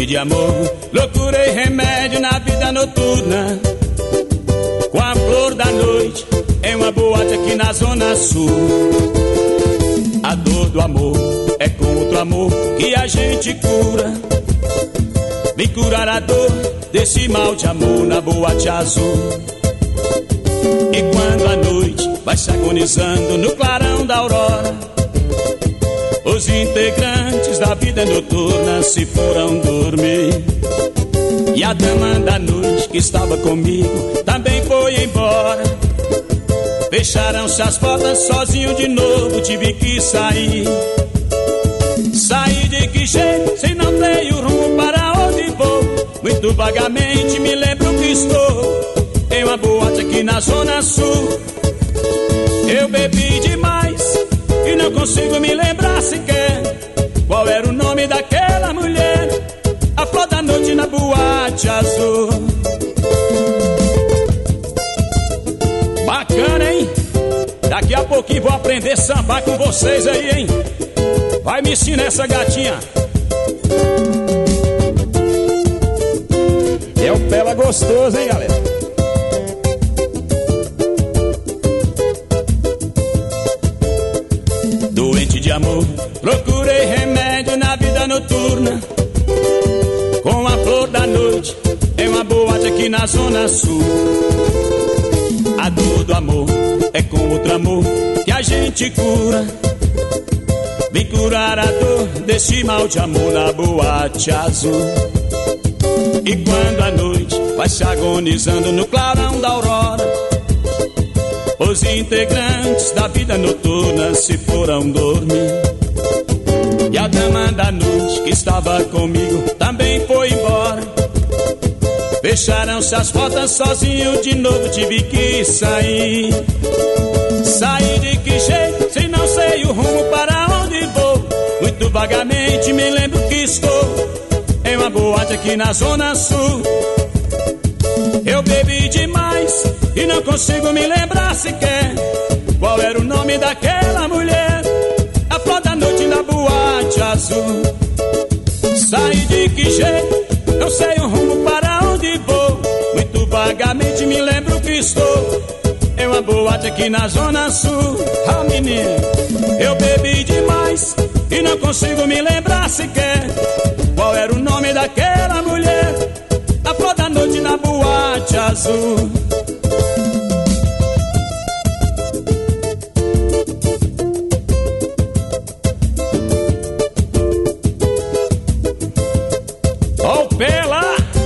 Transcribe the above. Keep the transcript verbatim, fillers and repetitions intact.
de amor, procurei remédio na vida noturna. Com a flor da noite, em uma boate aqui na Zona Sul. A dor do amor é com outro amor que a gente cura. Vem curar a dor desse mal de amor na boate azul. E quando a noite vai se agonizando no clarão da aurora, os integrantes da vida noturna se foram dormir. E a dama da noite que estava comigo também foi embora. Fecharam-se as portas, sozinho de novo tive que sair. Sair de que jeito, se não tenho rumo para onde vou? Muito vagamente me lembro que estou em uma boate aqui na Zona Sul. Eu bebi demais e não consigo me lembrar sequer qual era o nome daquela mulher, a flor da noite na boate azul. Bacana, hein? Daqui a pouquinho vou aprender a sambar com vocês aí, hein? Vai me ensinar essa gatinha. É o pela gostoso, hein, galera? Doente de amor, procurei remédio na vida noturna. Com a flor da noite, em uma boate aqui na Zona Sul. A dor do amor é com outro amor que a gente cura. Vem curar a dor desse mal de amor na boate azul. E quando a noite vai se agonizando no clarão da aurora, os integrantes da vida noturna se foram dormir. E a dama da noite que estava comigo também foi embora. Fecharam-se as portas, sozinho de novo tive que sair. Sair de que jeito, se não sei o rumo para onde vou? Muito vagamente me lembro que estou em uma boate aqui na Zona Sul. Eu bebi demais e não consigo me lembrar sequer qual era o nome daquela mulher, a flor da noite na boate azul. Saí de que jeito, não sei o rumo para onde vou? Muito vagamente me lembro que estou em uma boate aqui na Zona Sul. Ah, menina, eu bebi demais e não consigo me lembrar sequer qual era o nome daquela mulher, a flor da noite na boate azul. Ó o pé lá,